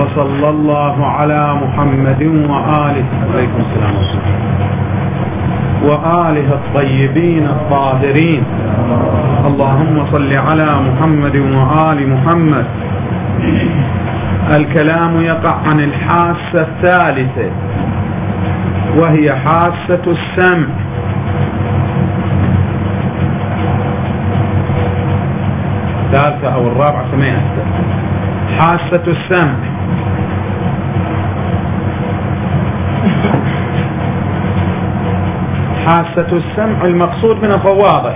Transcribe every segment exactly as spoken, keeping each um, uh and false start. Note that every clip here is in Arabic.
وصلى الله على محمد وآله عليكم السلام وآله الطيبين الطاهرين. اللهم صل على محمد وآل محمد. الكلام يقع عن الحاسة الثالثة وهي حاسة السمع. الثالثة أو الرابعة سميها حاسة السمع. حاسة السمع المقصود منها فواضح،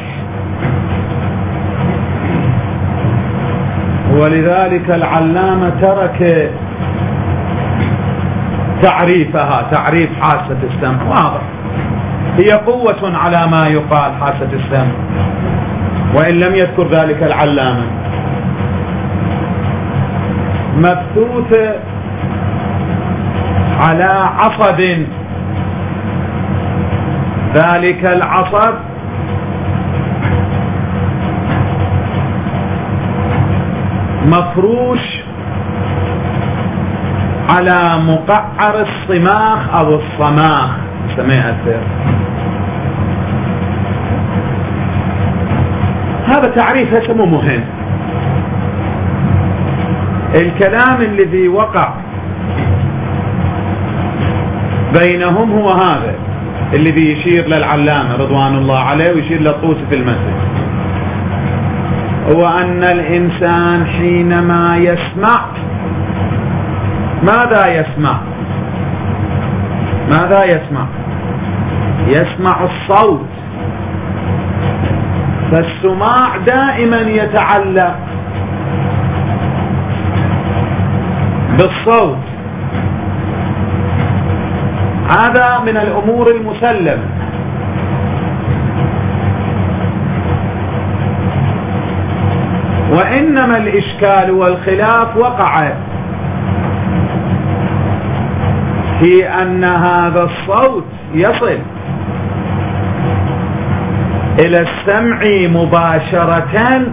ولذلك العلامة ترك تعريفها، تعريف حاسة السمع واضح، هي قوة على ما يقال حاسة السمع، وإن لم يذكر ذلك العلامة. مبثوثة على عصب، ذلك العصب مفروش على مقعر الصماخ أو الصماخ سميها. هذا تعريف ليس مهم. الكلام الذي وقع بينهم هو هذا الذي يشير للعلامة رضوان الله عليه ويشير للطوسي في المسجد، هو أن الإنسان حينما يسمع ماذا يسمع؟ ماذا يسمع؟ يسمع الصوت، فالسماع دائما يتعلق بالصوت، هذا من الأمور المسلمة. وإنما الإشكال والخلاف وقع في أن هذا الصوت يصل إلى السمع مباشرة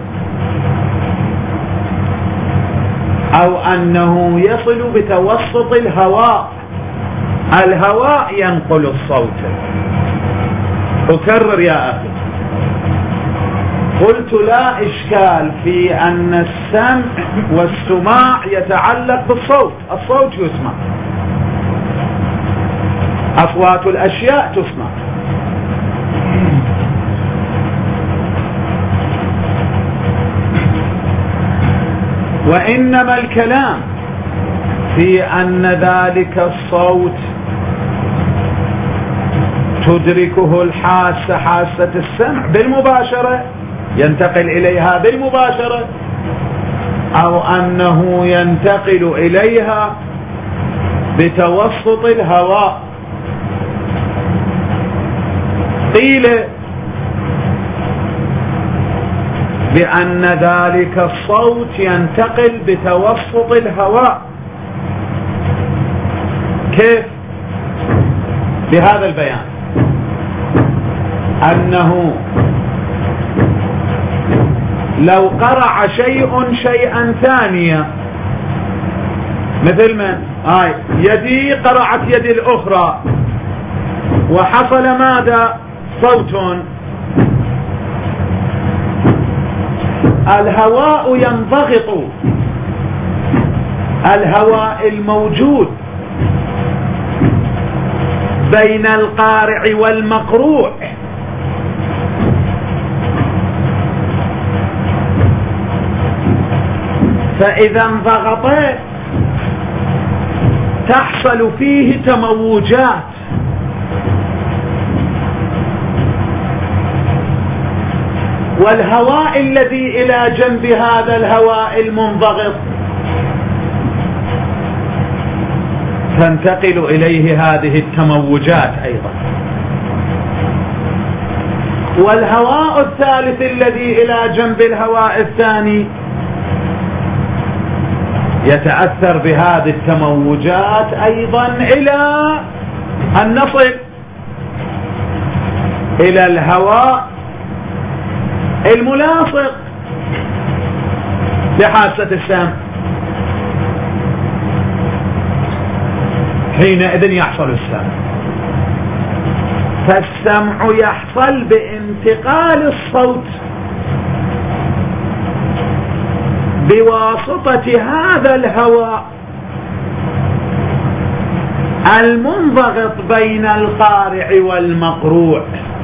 أو أنه يصل بتوسط الهواء. الهواء ينقل الصوت. أكرر يا أخي، قلت لا إشكال في أن السمع والسماع يتعلق بالصوت، الصوت يسمع، أصوات الأشياء تسمع، وإنما الكلام في أن ذلك الصوت تدركه الحاسة، حاسة السمع بالمباشرة، ينتقل إليها بالمباشرة، أو أنه ينتقل إليها بتوسط الهواء. قيل بأن ذلك الصوت ينتقل بتوسط الهواء. كيف؟ بهذا البيان، أنه لو قرع شيء شيئا ثانيا، مثل من آي يدي قرعت يدي الأخرى وحصل ماذا؟ صوت. الهواء ينضغط، الهواء الموجود بين القارع والمقروع فإذا انضغط تحصل فيه تموجات، والهواء الذي إلى جنب هذا الهواء المنضغط تنتقل إليه هذه التموجات أيضا. والهواء الثالث الذي إلى جنب الهواء الثاني يتأثر بهذه التموجات أيضا إلى أن نصل إلى الهواء الملاصق لحاسة السمع. حينئذ يحصل السمع. فالسمع يحصل بانتقال الصوت بواسطة هذا الهواء المنضغط بين القارع والمقروع.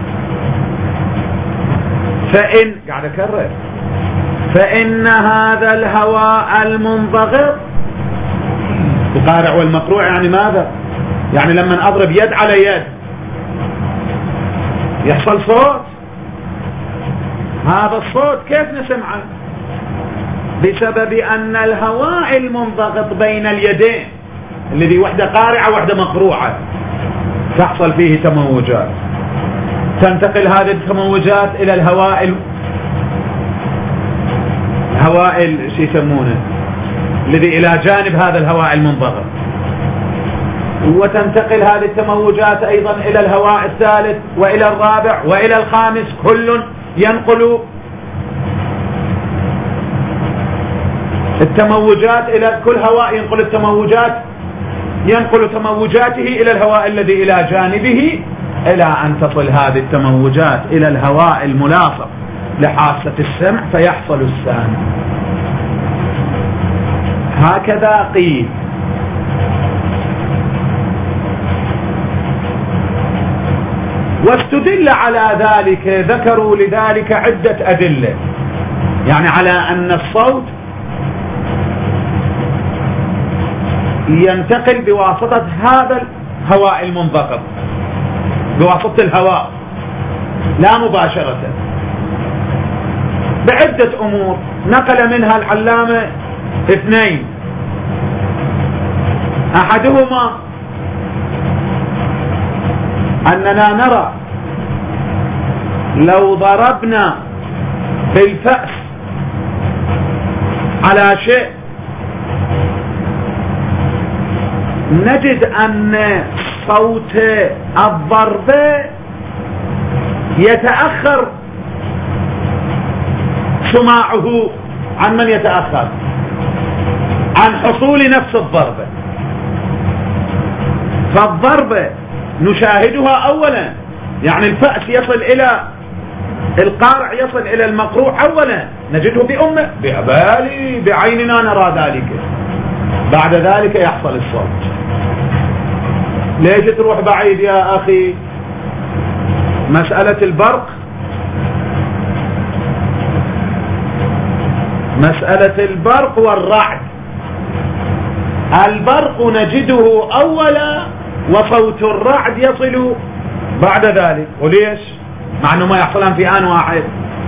فإن قاعد أكرر فإن هذا الهواء المنضغط القارع والمقروع يعني ماذا؟ يعني لما أضرب يد على يد يحصل صوت. هذا الصوت كيف نسمعه؟ بسبب أن الهواء المنضغط بين اليدين الذي وحدة قارعة وحدة مقروعة تحصل فيه تموجات، تنتقل هذه التموجات إلى الهواء ال... الهواء ال... شو يسمونه الذي إلى جانب هذا الهواء المنضغط، وتنتقل هذه التموجات أيضا إلى الهواء الثالث وإلى الرابع وإلى الخامس، كل ينقل التموجات إلى كل هواء ينقل التموجات ينقل تموجاته إلى الهواء الذي إلى جانبه، إلى أن تصل هذه التموجات إلى الهواء الملاصق لحاسة السمع فيحصل السمع. هكذا قيل. واستدل على ذلك، ذكروا لذلك عدة أدلة، يعني على أن الصوت ينتقل بواسطة هذا الهواء المنضغط، بواسطة الهواء لا مباشرة، بعدة أمور نقل منها العلامة اثنين. أحدهما أننا نرى لو ضربنا بالفأس على شيء نجد أن صوت الضربة يتأخر سماعه عن من يتأخر عن حصول نفس الضربة. فالضربة نشاهدها أولا، يعني الفأس يصل إلى القارع، يصل إلى المقروع أولا، نجده بأمه بأبالي بعيننا نرى ذلك، بعد ذلك يحصل الصوت. ليش تروح بعيد يا أخي؟ مسألة البرق، مسألة البرق والرعد، البرق نجده أولا وصوت الرعد يصل بعد ذلك. وليش؟ مع أنه ما يحصلان في آن واحد.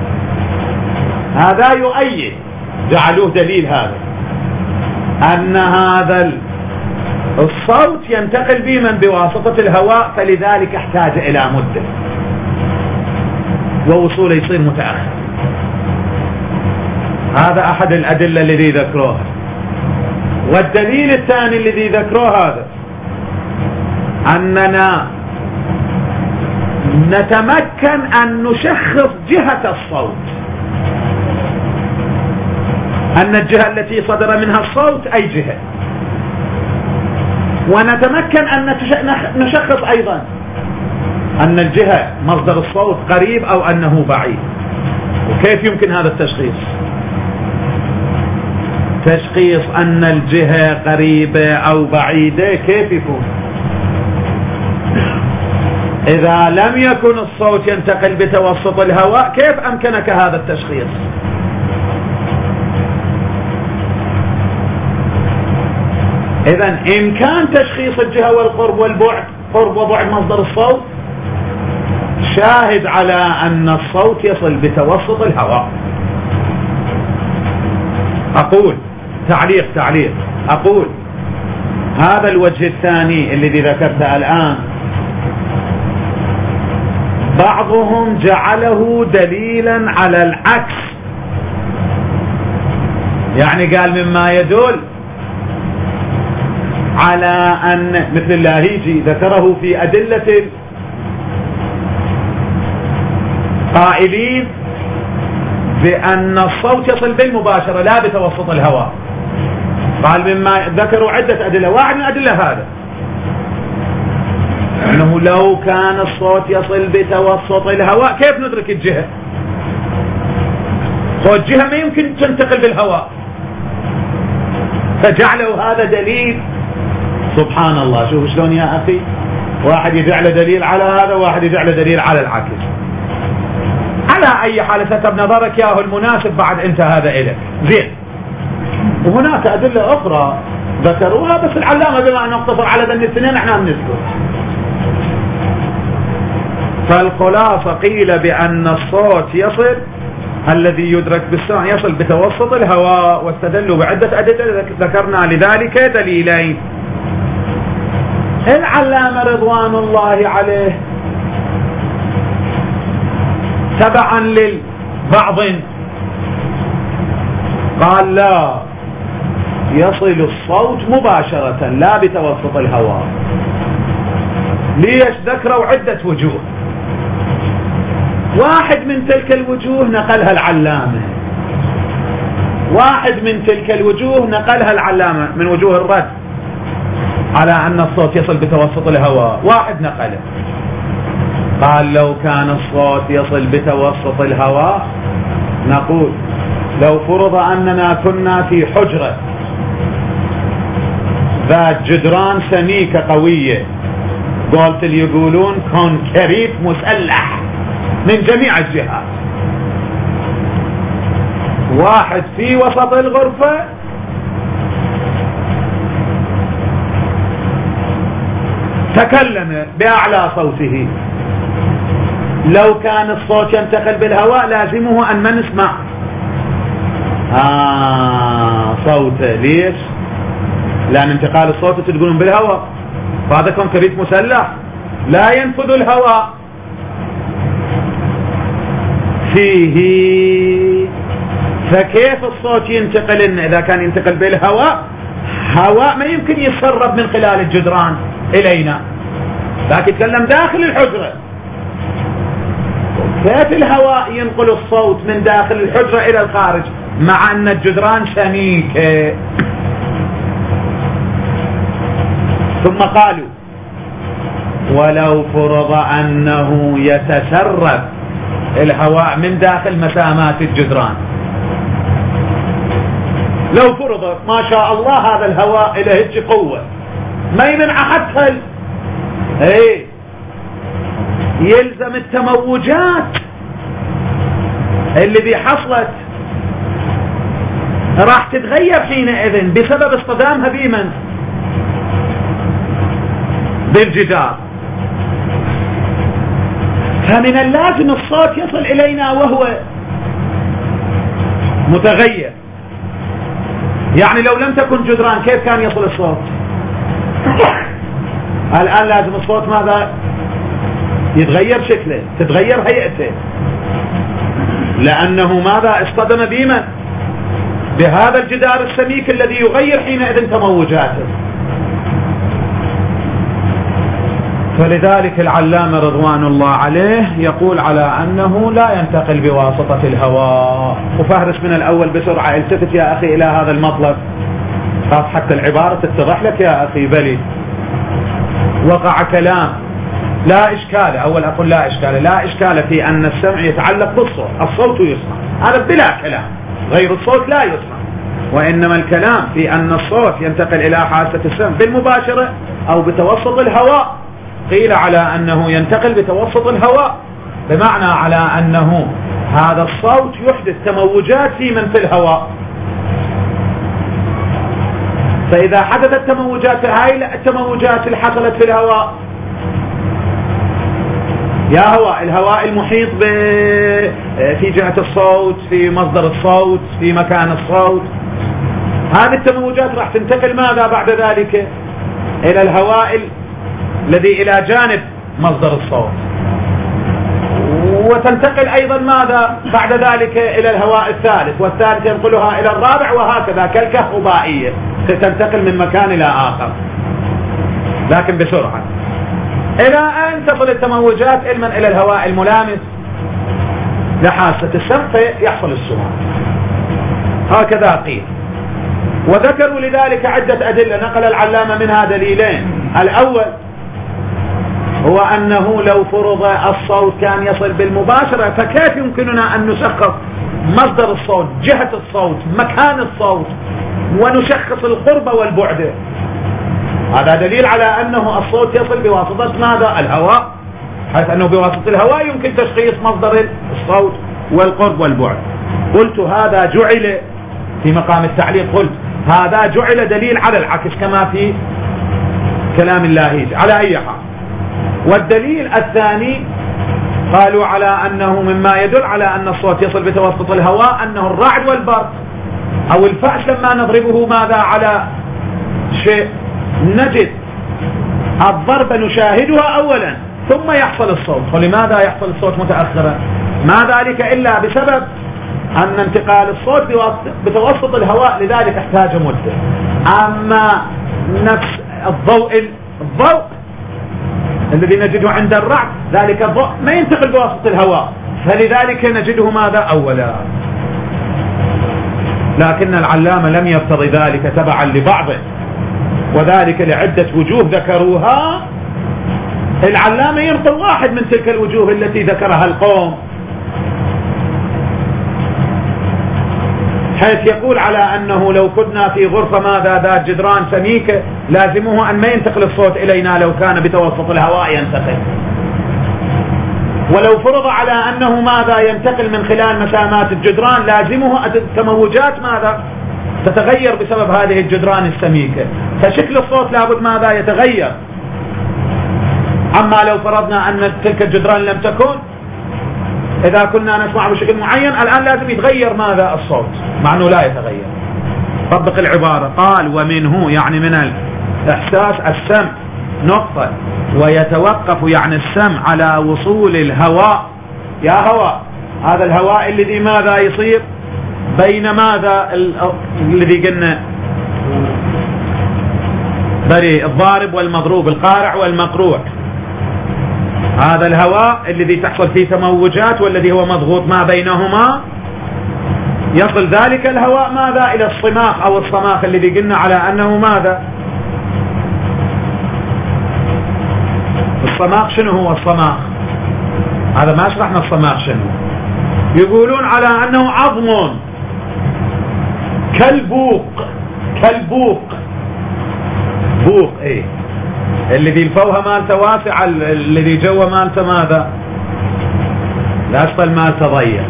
هذا يؤيد، جعلوه دليل هذا، أن هذا الصوت ينتقل بمن بواسطة الهواء، فلذلك احتاج إلى مدة ووصوله يصير متأخر. هذا أحد الأدلة الذي ذكروها. والدليل الثاني الذي ذكروه هذا أننا نتمكن أن نشخص جهة الصوت، أن الجهة التي صدر منها الصوت أي جهة، ونتمكن أن نشخص أيضا أن الجهة مصدر الصوت قريب أو أنه بعيد. وكيف يمكن هذا التشخيص؟ تشخيص أن الجهة قريبة أو بعيدة كيف يكون؟ إذا لم يكن الصوت ينتقل بتوسط الهواء كيف أمكنك هذا التشخيص؟ إذن إمكان تشخيص الجهة والقرب والبعد، قرب وبعد مصدر الصوت، شاهد على أن الصوت يصل بتوسط الهواء. أقول تعليق تعليق أقول هذا الوجه الثاني الذي ذكرته الآن بعضهم جعله دليلا على العكس، يعني قال مما يدل على أن مثل اللاهيجي ذكره في أدلة قائلين بأن الصوت يصل بالمباشرة لا بتوسط الهواء، قال مما ذكروا عدة أدلة، واحد من أدلة هذا أنه لو كان الصوت يصل بتوسط الهواء كيف ندرك الجهة؟ والجهة ما يمكن تنتقل بالهواء، فجعلوا هذا دليل. سبحان الله، شوف شلون يا أخي، واحد يجعل دليل على هذا وواحد يجعل دليل على العكس. على أي حال حسب نظرك ياهو المناسب بعد انت هذا إلك زين. وهناك أدلة أخرى ذكروها، بس العلامة بما أنه اقتصر على ذن الاثنين احنا بنذكر. فالخلاصة قيل بأن الصوت يصل الذي يدرك بالسمع يصل بتوسط الهواء، واستدلوا بعدة أدلة ذكرنا لذلك دليلين. العلامة رضوان الله عليه تبعا للبعض قال لا، يصل الصوت مباشرة لا بتوسط الهواء. ليش؟ ذكروا عدة وجوه. واحد من تلك الوجوه نقلها العلامة، واحد من تلك الوجوه نقلها العلامة من وجوه الرد على أن الصوت يصل بتوسط الهواء. واحد نقله قال لو كان الصوت يصل بتوسط الهواء نقول لو فرض أننا كنا في حجرة ذات جدران سميكة قوية، قلت اللي يقولون كونكريت مسلح من جميع الجهات، واحد في وسط الغرفة تكلم بأعلى صوته، لو كان الصوت ينتقل بالهواء لازمه أن ما نسمع آه صوته. ليش؟ لأن انتقال الصوت تقولون بالهواء، فهذا كونكريت مسلح لا ينفذ الهواء فيه، فكيف الصوت ينتقل؟ إن إذا كان ينتقل بالهواء، هواء ما يمكن يتسرب من خلال الجدران إلينا، لكن يتكلم داخل الحجرة. كيف الهواء ينقل الصوت من داخل الحجرة إلى الخارج مع أن الجدران سميكة؟ ثم قالوا ولو فرض أنه يتسرب الهواء من داخل مسامات الجدران، لو فرض ما شاء الله هذا الهواء له هيك قوة ما يمنع حتى ايه، يلزم التموجات اللي دي حصلت راح تتغير حينئذ بسبب اصطدامها بمن؟ بالجدار. فمن اللازم الصوت يصل إلينا وهو متغير. يعني لو لم تكن جدران كيف كان يصل الصوت؟ الآن لازم الصوت ماذا؟ يتغير شكله، تتغير هيئته، لأنه ماذا؟ اصطدم بمن؟ بهذا الجدار السميك الذي يغير حينئذ تموجاته. فلذلك العلامة رضوان الله عليه يقول على أنه لا ينتقل بواسطة الهواء. وفهرس من الأول بسرعة، التفت يا أخي إلى هذا المطلب خاف حتى العبارة تتضح لك يا أخي. بلي وقع كلام لا إشكال، أول أقول لا إشكال، لا إشكال في أن السمع يتعلق بالصوت، الصوت يسمع، هذا بلا كلام، غير الصوت لا يسمع. وإنما الكلام في أن الصوت ينتقل إلى حاسة السمع بالمباشرة أو بتوسط الهواء. قيل على أنه ينتقل بتوسط الهواء، بمعنى على أنه هذا الصوت يحدث تموجات في من في الهواء، فإذا حدثت تموجات، هاي التموجات اللي حصلت في الهواء يا هواء الهواء المحيط في جهة الصوت، في مصدر الصوت، في مكان الصوت، هذه التموجات راح تنتقل ماذا بعد ذلك؟ إلى الهواء الذي إلى جانب مصدر الصوت، وتنتقل أيضا ماذا بعد ذلك إلى الهواء الثالث، والثالث ينقلها إلى الرابع، وهكذا كالكهربائية تنتقل من مكان إلى آخر لكن بسرعة، إلى أن تصل التموجات علما إلى الهواء الملامس لحاسة السمع فيحصل السمع. هكذا قيل. وذكروا لذلك عدة أدلة، نقل العلامة منها دليلين. الأول هو أنه لو فرض الصوت كان يصل بالمباشرة، فكيف يمكننا أن نشخص مصدر الصوت، جهة الصوت، مكان الصوت، ونشخص القرب والبعد؟ هذا دليل على أنه الصوت يصل بواسطة ماذا؟ الهواء، حيث أنه بواسطة الهواء يمكن تشخيص مصدر الصوت والقرب والبعد. قلت هذا جعل في مقام التعليق، قلت هذا جعل دليل على العكس كما في كلام الله على أي حال. والدليل الثاني قالوا على أنه مما يدل على أن الصوت يصل بتوسط الهواء أنه الرعد والبرق أو الفأس لما نضربه ماذا على شيء نجد الضربة نشاهدها أولا ثم يحصل الصوت. فلماذا يحصل الصوت متأخرا؟ ما ذلك إلا بسبب أن انتقال الصوت بتوسط الهواء، لذلك احتاج مدة. أما نفس الضوء الضوء الذي نجده عند الرعد، ذلك الضوء ما ينتقل بواسطة الهواء، فلذلك نجده ماذا أولا. لكن العلامة لم يقتضي ذلك تبعا لبعضه، وذلك لعدة وجوه ذكروها. العلامة ينقل واحد من تلك الوجوه التي ذكرها القوم، حيث يقول على أنه لو كنا في غرفة ماذا ذات جدران سميكة لازمه أن ما ينتقل الصوت إلينا لو كان بتوسط الهواء ينتقل، ولو فرض على أنه ماذا ينتقل من خلال مسامات الجدران لازمه التموجات ماذا تتغير بسبب هذه الجدران السميكة، فشكل الصوت لابد ماذا يتغير. أما لو فرضنا أن تلك الجدران لم تكن، إذا كنا نسمع بشكل معين الآن لازم يتغير ماذا الصوت، مع أنه لا يتغير. طبق العبارة، قال ومنه يعني من الإحساس السمع نقطة، ويتوقف يعني السمع على وصول الهواء. يا هواء، هذا الهواء الذي ماذا يصير بين ماذا الذي قلنا بري الضارب والمضروب، القارع والمقروع، هذا الهواء الذي تحصل فيه تموجات والذي هو مضغوط ما بينهما، يصل ذلك الهواء ماذا إلى الصماخ أو الصماخ الذي قلنا على أنه ماذا الصماخ. شنو هو الصماخ؟ هذا ما شرحنا الصماخ شنو. يقولون على أنه عظم كالبوق، كالبوق بوق ايه الذي الفوهة مالته واسعة، الذي جوا مالته ماذا الأسفل مالته ضيق،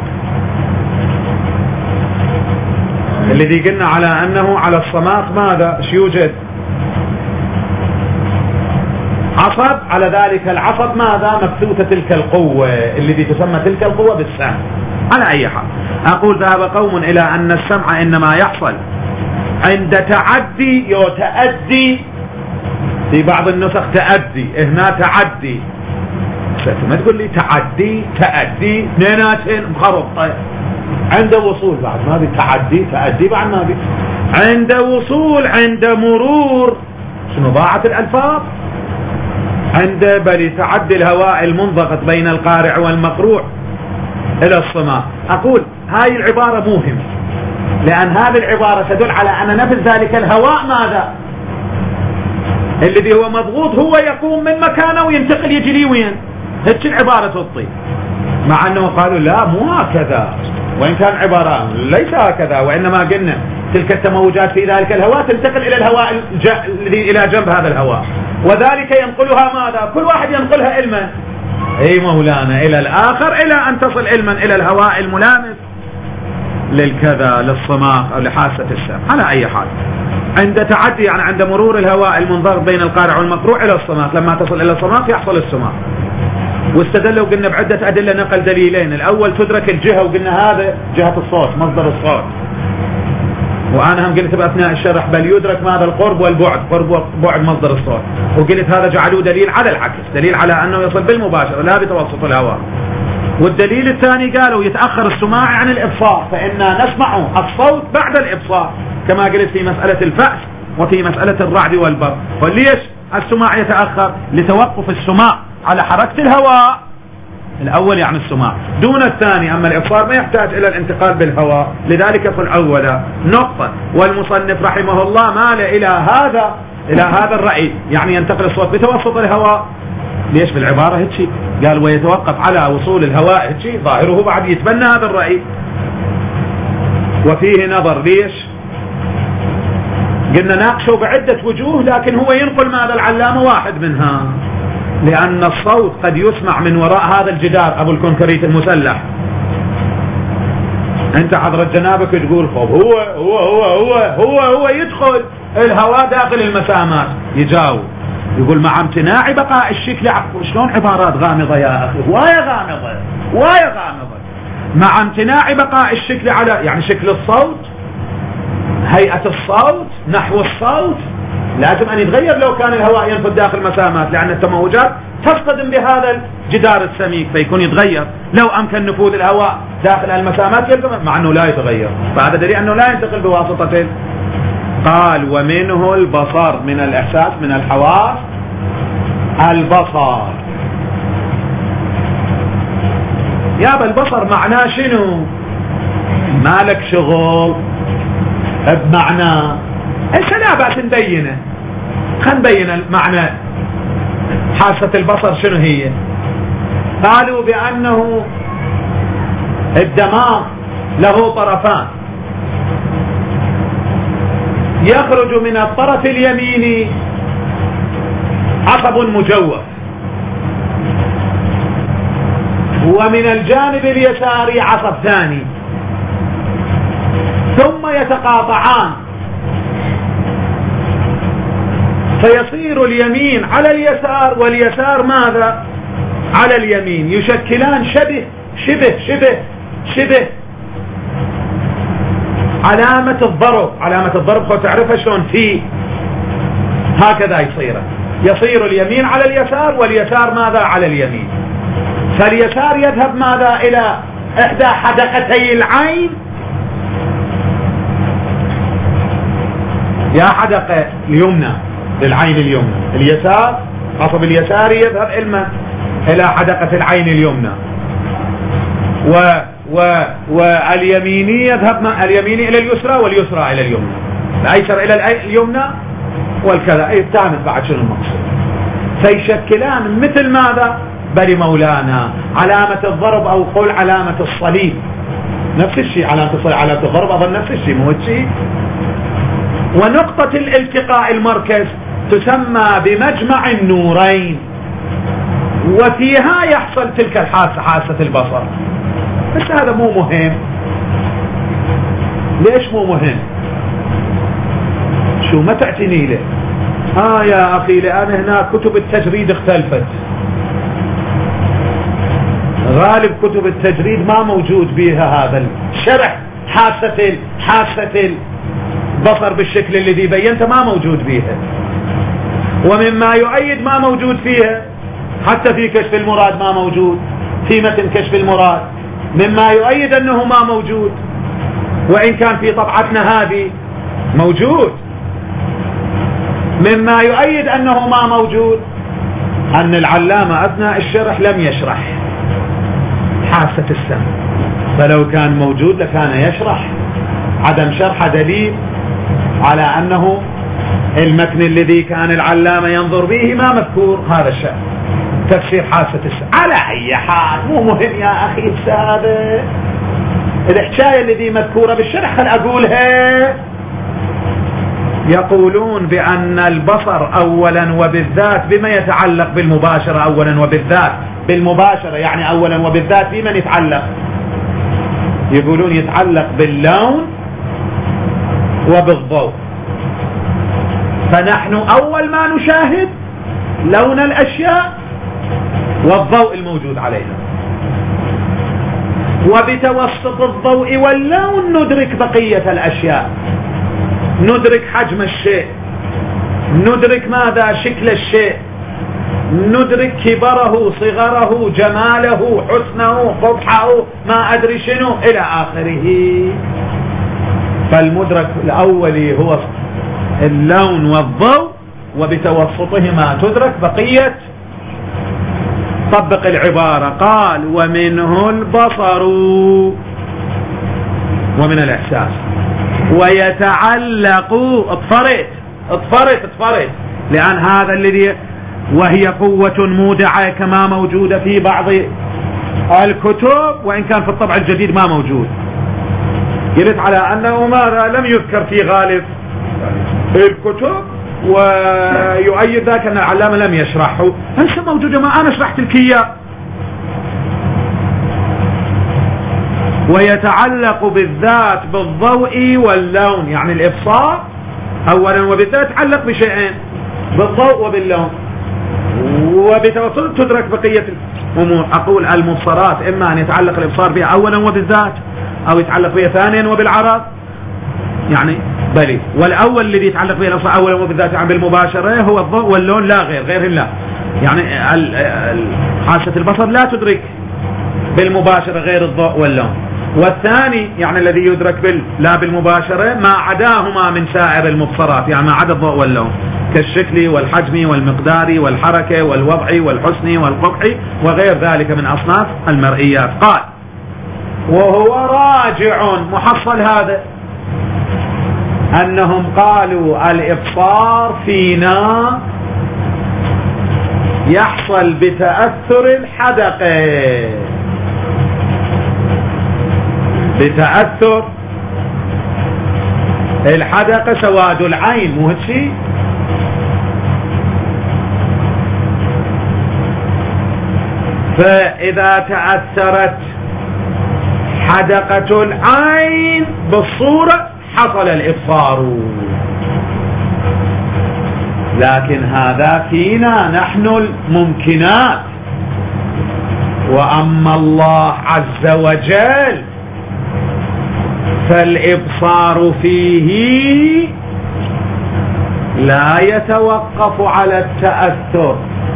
الذي قلنا على أنه على الصماخ ماذا ايش يوجد عصب، على ذلك العصب ماذا مبثوثة تلك القوة الذي تسمى تلك القوة بالسمع. على أي حال أقول ذهب قوم إلى أن السمع إنما يحصل عند تعدي يتأدي، في بعض النسخ تأدي، هنا تعدي، ما تقول لي تعدي تأدي اثنيناتين مخربطة، عند وصول بعد ما بي تعدي تأدي بعد ما بي عند وصول، عند مرور شنو ضاعت الألفاظ، عند بل تعدي الهواء المنضغط بين القارع والمقروع إلى الصماء. أقول هاي العبارة مهمة، لأن هذه العبارة تدل على أن نفس ذلك الهواء ماذا الذي هو مضغوط هو يقوم من مكانه وينتقل يجري وين، هيك العبارة تعطي، مع أنه قالوا لا مو هكذا، وإن كان عبارة ليس هكذا، وإنما قلنا تلك التموجات في ذلك الهواء تنتقل إلى الهواء الذي إلى جنب هذا الهواء، وذلك ينقلها ماذا كل واحد ينقلها علما اي مولانا الى الاخر، الى ان تصل علما الى الهواء الملامس للكذا للصماخ او لحاسة السمع. على اي حال عند تعدي يعني عند مرور الهواء المنضغط بين القارع والمقروع الى الصماخ، لما تصل الى الصماخ يحصل السماخ. واستدلوا قلنا بعدة ادلة، نقل دليلين، الاول تدرك الجهة وقلنا هذا جهة الصوت مصدر الصوت، وانا هم قلت باثناء الشرح بل يدرك ماذا القرب والبعد، قرب وبعد مصدر الصوت، وقلت هذا جعلوه دليل على العكس، دليل على انه يصل بالمباشرة لا بتوسط الهواء. والدليل الثاني قالوا يتأخر السماع عن الابصار، فإنا نسمع الصوت بعد الابصار كما قلت في مسألة الفأس وفي مسألة الرعد والبرق. وليش السماع يتأخر؟ لتوقف السماع على حركة الهواء، الأول يعني السماع دون الثاني، أما الإبصار ما يحتاج إلى الانتقال بالهواء، لذلك يقول أولا نقطة. والمصنف رحمه الله مال إلى هذا إلى هذا الرأي، يعني ينتقل الصوت بتوسط الهواء ليش بالعبارة هيك قال ويتوقف على وصول الهواء هيك ظاهره بعد يتبنى هذا الرأي وفيه نظر. ليش؟ قلنا ناقشوا بعدة وجوه لكن هو ينقل ماذا العلامة واحد منها، لأن الصوت قد يسمع من وراء هذا الجدار أبو الكونكريت المسلح. أنت حضرة جنابك تقول خب هو هو هو هو هو هو يدخل الهواء داخل المسامات، يجاوب يقول مع امتناع بقاء الشكل. شلون عبارات غامضة يا أخي، هواية غامضة هواية غامضة. مع امتناع بقاء الشكل على يعني شكل الصوت، هيئة الصوت، نحو الصوت لازم أن يتغير لو كان الهواء ينفذ داخل مسامات، لأن التموجات تصطدم بهذا الجدار السميك فيكون يتغير. لو أمكن نفوذ الهواء داخل المسامات يلزم، مع أنه لا يتغير، فهذا دليل أنه لا ينتقل بواسطة. قال ومنه البصر، من الإحساس من الحواس البصر. يابا البصر معناه شنو؟ مالك شغل بمعنى ايش لا بأس نبينه. خلينا نبين المعنى. حاسة البصر شنو هي؟ قالوا بأنه الدماغ له طرفان، يخرج من الطرف اليميني عصب مجوف، ومن الجانب اليساري عصب ثاني، ثم يتقاطعان فيصير اليمين على اليسار واليسار ماذا على اليمين، يشكلان شبه شبه شبه شبه علامة الضرب. علامة الضرب خو تعرفها شلون؟ في هكذا يصير يصير اليمين على اليسار واليسار ماذا على اليمين. فاليسار يذهب ماذا إلى إحدى حدقتي العين، يا حدقة اليمنى للعين اليمنى، اليسار عصب اليساري يذهب إلى إلى حدقة العين اليمنى، و و واليميني يذهب اليميني إلى اليسرى واليسرى إلى اليمنى، الأيسر إلى اليمنى والكذا. أي بتعرف بعد شنو المقصود. فيشكلان مثل ماذا بل مولانا علامة الضرب أو قول علامة الصليب، نفس الشيء. علامة الصليب علامة الضرب أظن نفس الشيء مو شيء. ونقطة الالتقاء المركز تسمى بمجمع النورين، وفيها يحصل تلك الحاسة حاسة البصر. بس هذا مو مهم. ليش مو مهم؟ شو ما تعتني له؟ اه يا اخي لان هناك كتب التجريد اختلفت. غالب كتب التجريد ما موجود بها هذا الشرح حاسة حاسة البصر بالشكل الذي بينته، ما موجود بها. ومما يؤيد ما موجود فيها حتى في كشف المراد ما موجود، في متن كشف المراد مما يؤيد انه ما موجود، وان كان في طبعتنا هذه موجود. مما يؤيد انه ما موجود ان العلامة اثناء الشرح لم يشرح حاسة السمع، فلو كان موجود لكان يشرح. عدم شرح دليل على انه المتن الذي كان العلامة ينظر به ما مذكور هذا الشيء تفسير حاسة السمع. على اي حال مو مهم يا اخي السادة، الحكاية الذي مذكورة بالشرح خل اقولها. يقولون بأن البصر أولا وبالذات بما يتعلق بالمباشرة، أولا وبالذات بالمباشرة يعني أولا وبالذات بمن يتعلق؟ يقولون يتعلق باللون وبالضوء. فنحن أول ما نشاهد لون الأشياء والضوء الموجود عليها، وبتوسط الضوء واللون ندرك بقية الأشياء، ندرك حجم الشيء، ندرك ماذا شكل الشيء، ندرك كبره صغره جماله حسنه قبحه ما أدري شنو إلى آخره. فالمدرك الأولي هو اللون والضوء، وبتوسطهما تدرك بقية. طبق العبارة. قال ومنه البصر ومن الإحساس ويتعلق. اطفرت اطفرت اطفرت لأن هذا الذي وهي قوة مودعة كما موجودة في بعض الكتب، وإن كان في الطبع الجديد ما موجود. قلت على أنه ماذا لم يذكر في غالب الكتب، ويؤيد ذلك أن العلامة لم يشرحه. هسه موجودة، ما أنا شرحت لك إياه. ويتعلق بالذات بالضوء واللون، يعني الإبصار أولا وبالذات يتعلق بشيئين، بالضوء وباللون، وبتوصل تدرك بقية الأمور. أقول المبصرات إما أن يتعلق الإبصار بها أولا وبالذات، أو يتعلق بها ثانيا وبالعرض، يعني بلي. والأول الذي يتعلق به الإبصار أولا وبالذات يعني بالمباشرة هو الضوء واللون، لا غير، غير لا. يعني حاسة البصر لا تدرك بالمباشرة غير الضوء واللون. والثاني يعني الذي يدرك بال لا بالمباشرة ما عداهما من سائر المبصرات، يعني ما عدا الضوء واللون، كالشكل والحجم والمقدار والحركة والوضع والحسن والقبح وغير ذلك من أصناف المرئيات. قال وهو راجع، محصل هذا أنهم قالوا الإبصار فينا يحصل بتأثر الحدقة، بتأثر الحدقة سواد العين، مو هالشي؟ فإذا تأثرت حدقة العين بالصورة حصل الإبصار. لكن هذا فينا نحن الممكنات، وأما الله عز وجل فالإبصار فيه لا يتوقف على التأثر.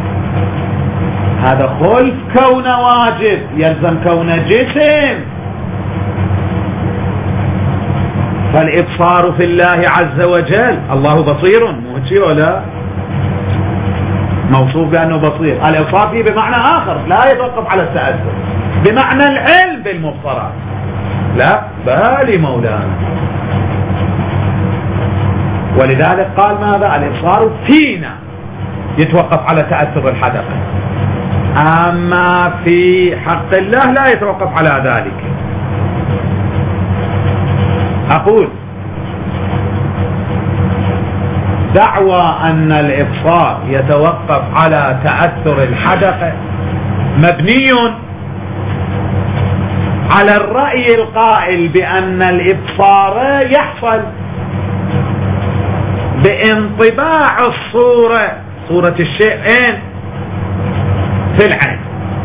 هذا خلف كون واجب، يلزم كون جسم. فالإبصار في الله عز وجل، الله بصير، مو شيء ولا موصوف بأنه بصير. الإبصار فيه بمعنى آخر لا يتوقف على التأثر، بمعنى العلم بالمبصرات. لا بالي مولانا. ولذلك قال ماذا؟ الإبصار فينا يتوقف على تأثر الحدقة، أما في حق الله لا يتوقف على ذلك. أقول دعوى أن الإبصار يتوقف على تأثر الحدقة مبني على الرأي القائل بأن الإبصار يحصل بانطباع الصورة، صورة الشيء إن في العين.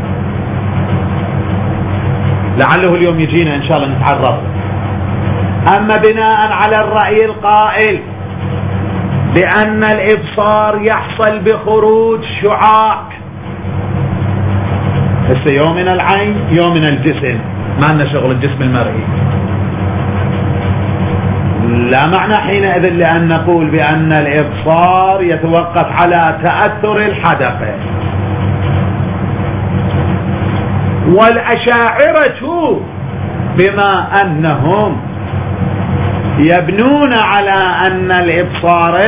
لعله اليوم يجينا إن شاء الله نتعرض. أما بناء على الرأي القائل بأن الإبصار يحصل بخروج شعاع، هسه يوم من العين يوم من الجسم، ما لنا شغل الجسم المرئي. لا معنى حينئذ لأن نقول بأن الإبصار يتوقف على تأثر الحدقة. والأشاعرة بما أنهم يبنون على أن الإبصار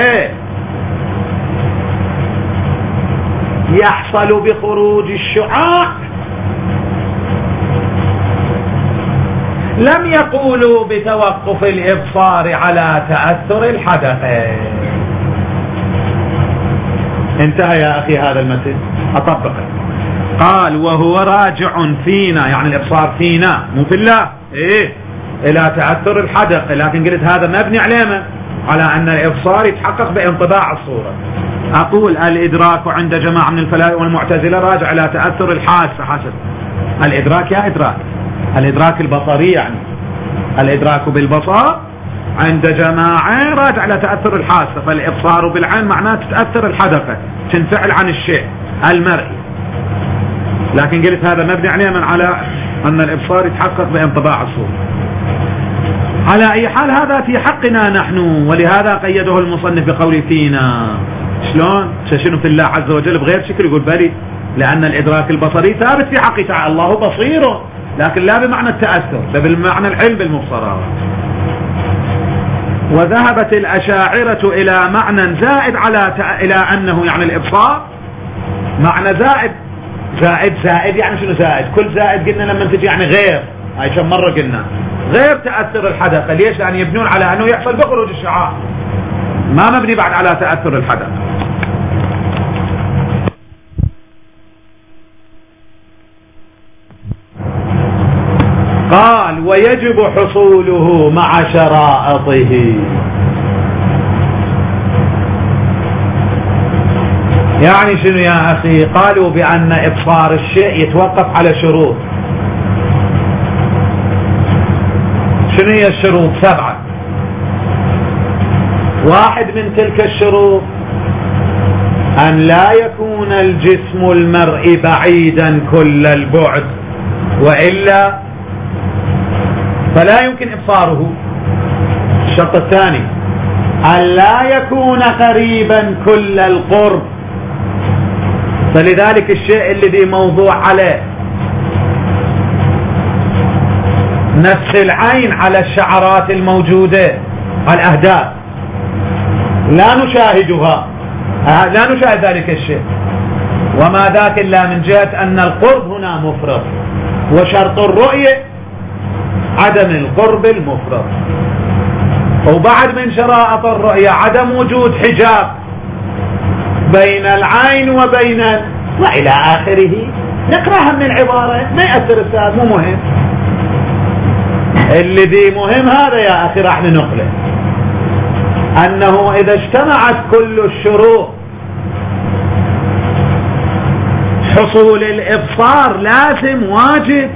يحصل بخروج الشعاع، لم يقولوا بتوقف الإبصار على تأثر الحدقة. انتهى يا أخي هذا المثل، أطبقه. قال وهو راجع فينا، يعني الإبصار فينا مو في الله، إيه، إلى تأثر الحدقة. لكن قلت هذا مبني عليه على أن الإبصار يتحقق بانطباع الصورة. أقول الإدراك عند جماعة من الفلاسفة والمعتزلة راجع إلى تأثر الحاسة. حسب الإدراك يا إدراك الإدراك البصري، يعني الإدراك بالبصر عند جماعة راجع إلى تأثر الحاسة. فالإبصار بالعين معناه تتأثر الحدقة، تنفعل عن الشيء المرئي. لكن قلت هذا مبني عليه من على أن الإبصار يتحقق بانطباع الصورة. على أي حال هذا في حقنا نحن، ولهذا قيده المصنف بقول فينا. شلون؟ شنو في الله عز وجل بغير شكل؟ يقول بلي، لأن الإدراك البصري ثابت في حقه تعالى، الله بصير، لكن لا بمعنى التأثر، بل بالمعنى العلم بالمبصرات. وذهبت الأشاعرة إلى معنى زائد على ت... إلى أنه يعني الإبصار معنى زائد. زائد زائد يعني شنو زائد؟ كل زائد قلنا لما تجي يعني غير، هاي كم مرة قلنا غير تأثر الحدقة. ليش؟ لأن يبنون على أنه يحصل بخروج الشعاع، ما مبني بعد على تأثر الحدقة. قال ويجب حصوله مع شرائطه. يعني شنو يا أخي؟ قالوا بأن إبصار الشيء يتوقف على شروط. شنو هي الشروط؟ سبعة. واحد من تلك الشروط أن لا يكون الجسم المرئي بعيدا كل البعد، وإلا فلا يمكن إبصاره. الشرط الثاني أن لا يكون قريبا كل القرب، فلذلك الشيء الذي موضوع عليه نفس العين على الشعرات الموجودة الأهداف لا نشاهدها، لا نشاهد ذلك الشيء، وما ذاك إلا من جهة أن القرب هنا مفرط، وشرط الرؤية عدم القرب المفرط. وبعد من شرائط الرؤية عدم وجود حجاب بين العين وبين وإلى آخره. نقرأها من العبارة، ما يأثر السؤال، مو مهم. الذي مهم هذا يا أخي راح ننقله، أنه إذا اجتمعت كل الشروط حصول الإبصار لازم واجب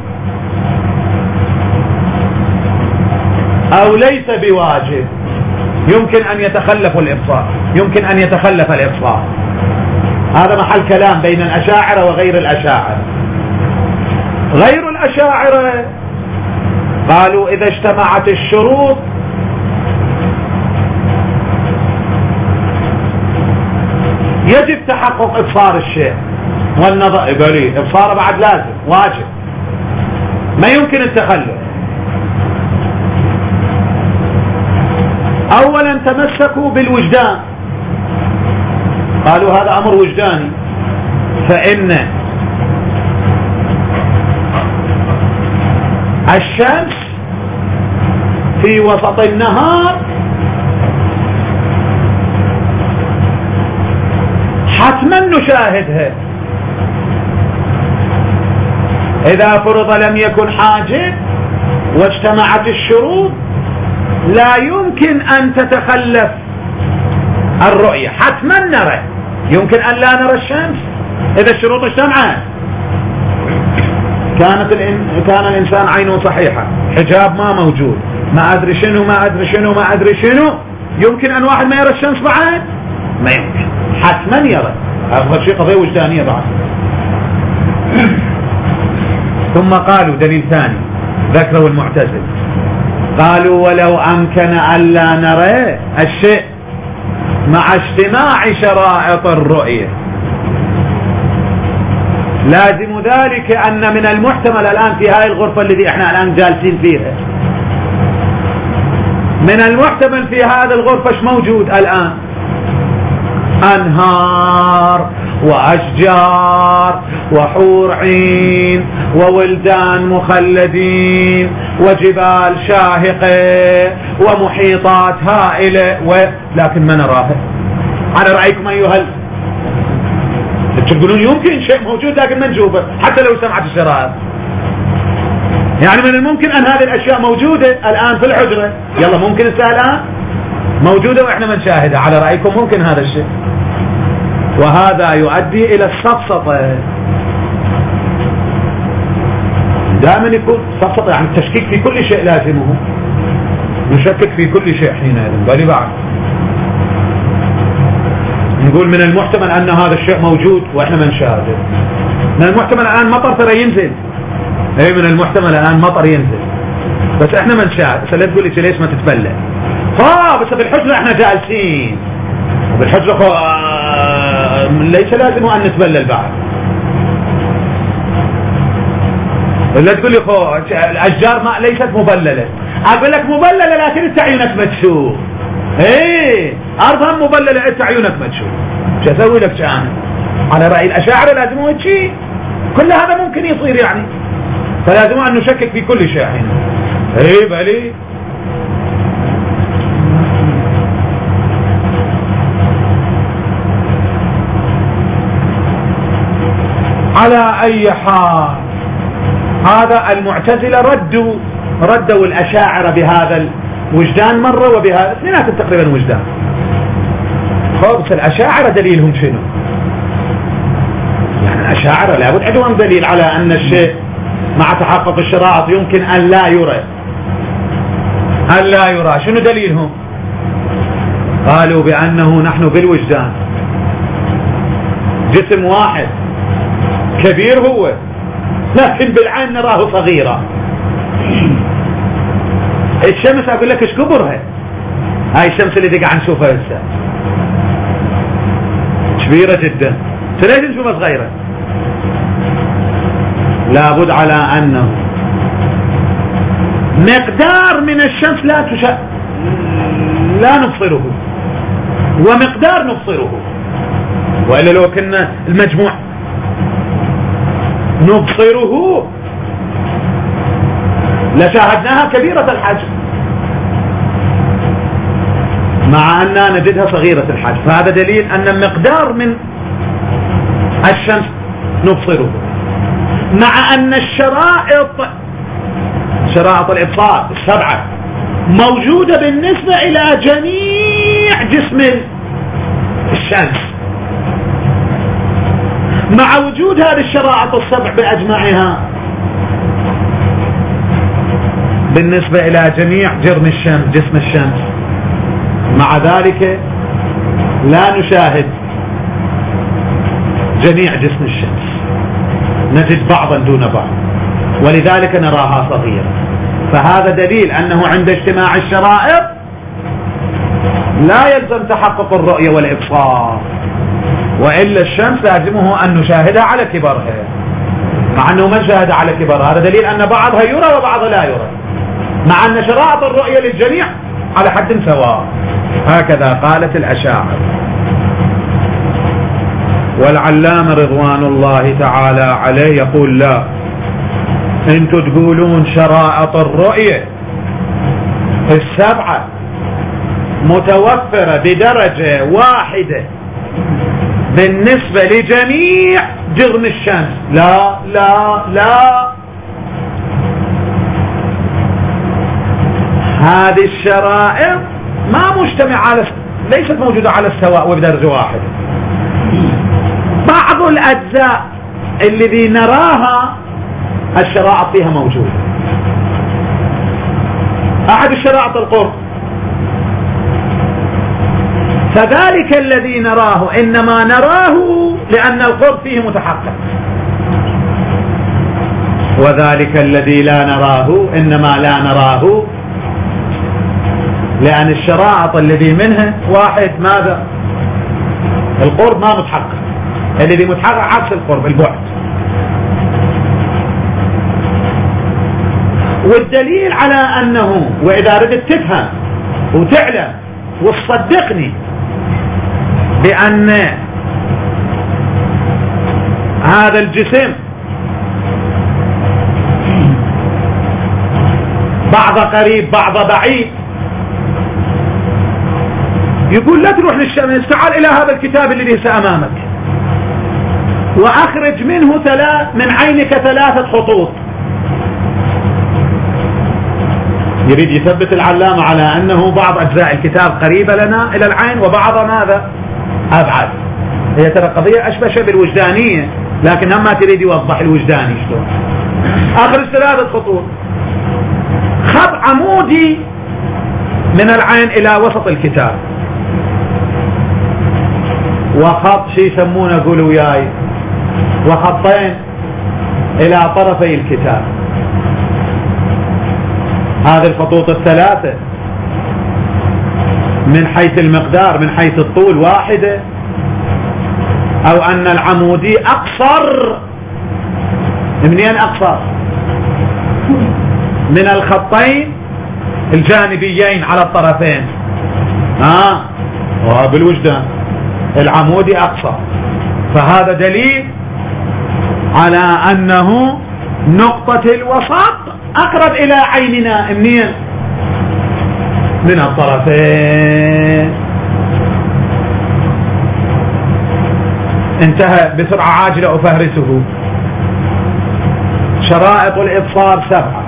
أو ليس بواجب. يمكن أن يتخلف الإبصار، يمكن أن يتخلف الإبصار. هذا محل كلام بين الأشاعرة وغير الأشاعرة. غير الأشاعرة قالوا إذا اجتمعت الشروط يجب تحقق إبصار الشيء والنظر. يقولي إبصاره بعد لازم واجب، ما يمكن التخلف. أولا تمسكوا بالوجدان، قالوا هذا أمر وجداني، فإن الشمس في وسط النهار حتما نشاهدها. إذا فرض لم يكن حاجب واجتمعت الشروط لا يمكن أن تتخلف الرؤية، حتما نرى. يمكن أن لا نرى الشمس إذا الشروط اجتمعت. كانت الإن... كان الإنسان عينه صحيحة، حجاب ما موجود، ما أدري شنو ما أدري شنو ما أدري شنو، يمكن أن واحد ما يرى الشمس بعد؟ ما يمكن، حتما يرى. هذا شيء قضية وجدانية بعد. ثم قالوا دليل ثاني ذكره المعتزلة، قالوا ولو أمكن أن لا نرى الشيء مع اجتماع شرائط الرؤية لازم ذلك أن من المحتمل الآن في هاي الغرفة التي احنا الآن جالسين فيها، من المحتمل في هذه الغرفة ايش موجود الآن؟ أنهار وأشجار وحور عين وولدان مخلدين وجبال شاهقة ومحيطات هائلة و... لكن ما نراها. على رأيكم أيها تقولون يمكن شيء موجود لكن ما نشوفه حتى لو سمعت الشرائط. يعني من الممكن أن هذه الأشياء موجودة الآن في الحجرة، يلا ممكن الساعة الآن موجودة وإحنا ما نشاهدها. على رأيكم ممكن هذا الشيء، وهذا يؤدي إلى السفسطة. دائما يكون سفسطة يعني التشكيك في كل شيء لازمه، نشكك في كل شيء حينئذ. بالي بعد نقول من المحتمل أن هذا الشيء موجود وإحنا ما نشاهده. من المحتمل الآن مطر ترى ينزل، اي من المحتمل الآن مطر ينزل بس إحنا ما نشاهد. بس لا تقول لي ليش ما تتبلى؟ اه بس بالحجرة إحنا جالسين، وبالحجرة خو... آه... ليس لازم أن نتبلل بعد. لا تقول لي خو الأشجار ما ليست مبللة، أقول لك مبللة لكن أنت عيونك ما تشوف. ايه ارضها مبلله انت عيونك ما تشوف، شو اسوي لك؟ شان على رأي الأشاعرة لازم هو شيء، كل هذا ممكن يصير يعني، فلازم أن نشكك في كل شيء هنا. ايه بلي على أي حال هذا المعتزلة ردوا ردوا الأشاعرة بهذا الوجدان مرة وبهذا اثنينات تقريبا وجدان. خبص الأشاعرة دليلهم شنو؟ يعني الأشاعرة لابد عندهم دليل على أن الشيء مع تحقق الشرائط يمكن أن لا يرى. أن لا يرى شنو دليلهم؟ قالوا بأنه نحن بالوجدان جسم واحد كبير هو، لكن بالعين نراه صغيرة. الشمس أقول لك ايش كبرها، هاي الشمس اللي قاعد نشوفها هسه كبيرة جدا، ليش نشوفها صغيرة؟ لابد على أنه مقدار من الشمس لا تشاء لا نبصره ومقدار نبصره، وإلا لو كنا المجموع نبصره لشاهدناها كبيرة الحجم مع أننا نجدها صغيرة الحجم، فهذا دليل أن مقدار من الشمس نبصره، مع أن الشرائط شرائط الإبصار السبعة موجودة بالنسبة إلى جميع جسم الشمس، مع وجود هذه الشرائط السبع بأجمعها بالنسبة إلى جميع جرم الشمس جسم الشمس، مع ذلك لا نشاهد جميع جسم الشمس، نجد بعضا دون بعض، ولذلك نراها صغيرة. فهذا دليل أنه عند اجتماع الشرائط لا يلزم تحقق الرؤية والإبصار، وإلا الشمس لازمه أن نشاهدها على كبرها، مع أنه من شاهد على كبرها هذا دليل أن بعضها يرى وبعضها لا يرى، مع أن شرائط الرؤية للجميع على حد سواء. هكذا قالت الأشاعرة. والعلامة رضوان الله تعالى عليه يقول لا، انتوا تقولون شرائط الرؤية السبعة متوفرة بدرجة واحدة بالنسبة لجميع جرم الشمس. لا لا لا، هذه الشرائط ما مجتمع على ليست موجودة على السواء وبدرجة واحدة. بعض الأجزاء الذي نراها الشرائط فيها موجودة. أحد الشرائط القرب، فذلك الذي نراه إنما نراه لأن القرب فيه متحقق، وذلك الذي لا نراه إنما لا نراه لأن الشرائط الذي منها واحد ماذا؟ القرب ما متحقق، الذي متحقق عكس القرب البعد. والدليل على أنه، وإذا ردت تفهم وتعلم وتصدقني بأن هذا الجسم بعض قريب بعض بعيد، يقول لا تروح للشمس، تعال إلى هذا الكتاب الذي ليس أمامك وأخرج منه ثلاث من عينك ثلاثة خطوط. يريد يثبت العلامة على أنه بعض أجزاء الكتاب قريبة لنا إلى العين وبعضها ماذا؟ أبعد. هي ترى قضية أشبه شيء بالوجدانية، لكن هم ما تريد يوضح الوجداني شلون. أخرج ثلاثة خطوط، خط عمودي من العين إلى وسط الكتاب، وخط شي يسمونه قولوا وياي، وخطين إلى طرفي الكتاب. هذه الخطوط الثلاثة من حيث المقدار من حيث الطول واحدة، أو أن العمودي أقصر. منين أقصر؟ من الخطين الجانبيين على الطرفين. ها آه. بالوجدان العمودي أقصر، فهذا دليل على أنه نقطة الوسط أقرب إلى عيننا منين؟ من الطرفين. انتهى بسرعة عاجلة أفهرسه. شرائط الإبصار سبعة،